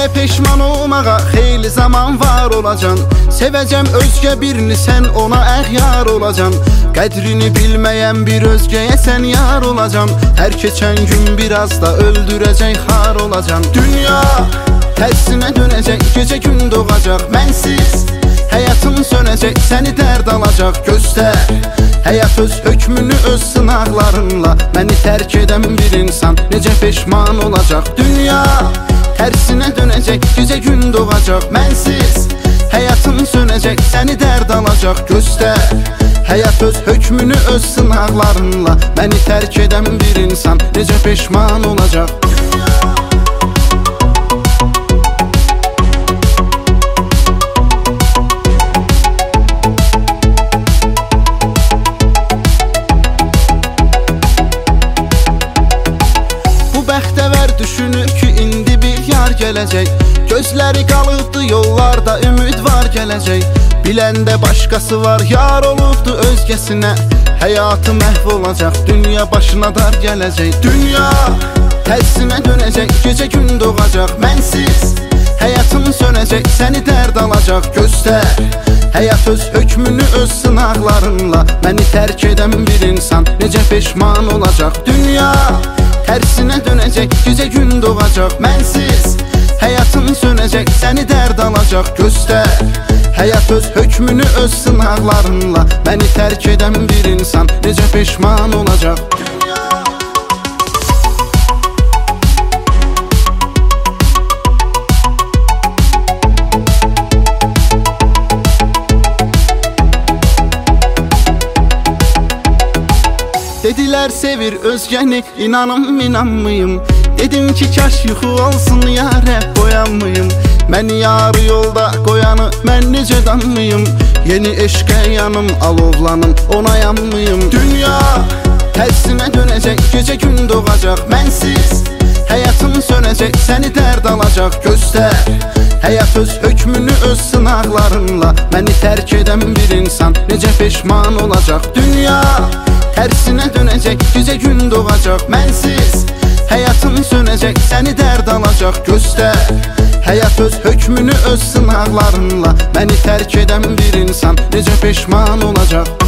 Hələ peşman olmağa xeyli zaman var olacan. Sevəcəm özgə birini, sən ona əxyar olacan. Qədrini bilməyən bir özgəyə sən yar olacan. Hər keçən gün biraz da öldürəcək xar olacan. Dünya tərsinə dönəcək, gecə gün doğacaq. Mənsiz həyatım sönəcək, səni dərd alacaq. Göstər həyat öz hökmünü öz sınaqlarınla. Məni tərk edən bir insan necə peşman olacaq. Dünya tərsinə dönəcək, gecə gün doğacaq. Mənsiz həyatım sönəcək, səni dərd alacaq. Göstər həyat öz hökmünü öz sınaqlarınla. Məni tərk edən bir insan necə peşman olacaq. Bəxtəvər düşünür ki, indi bir yar gələcək. Gözləri qalıbdı yollarda, ümid var gələcək. Biləndə başqası var, yar olubdu özgəsinə. Həyatı məhv olacaq, dünya başına dar gələcək. Dünya tərsinə dönəcək, gecə gün doğacaq. Mənsiz həyatım sönəcək, səni dərd alacaq. Göstər həyat öz hökmünü öz sınaqlarınla. Məni tərk edən bir insan necə peşman olacaq. Dünya tərsinə dönəcək, gecə gün doğacaq. Mənsiz həyatım sönəcək, səni dərd alacaq. Göstər həyat öz hökmünü öz sınaqlarınla. Məni tərk edən bir insan necə peşman olacaq. Dedilər sevir özgəni, inanım inanmayım. Dedim ki kaş yuxu olsun ya Rəbb boyanmayım. Məni yarı yolda qoyanı mən necə danmayım. Yeni eşqə yanım alovlanım, ona yanmayım. Dünya tərsinə dönəcək, gecə gün doğacaq. Mənsiz həyatım sönəcək, səni dərd alacaq. Göstər həyat öz hökmünü öz sınaqlarınla. Məni tərk edən bir insan necə peşman olacaq. Dünya tərsinə dönəcək, gecə gün doğacaq. Mənsiz həyatım sönəcək, səni dərd alacaq. Göstər həyat öz hökmünü öz sınaqlarınla. Məni tərk edən bir insan necə peşman olacaq.